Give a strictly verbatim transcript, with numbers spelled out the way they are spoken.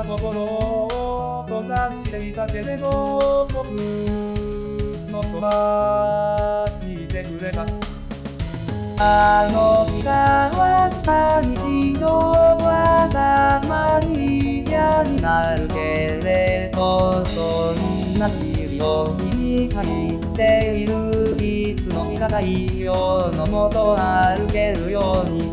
は心を閉ざしていたけれど、僕のそばにいてくれた。あの日が終わった日常はたまに嫌になるけれど、そんな日々を日々限っている。いつの日か太陽の下歩けるように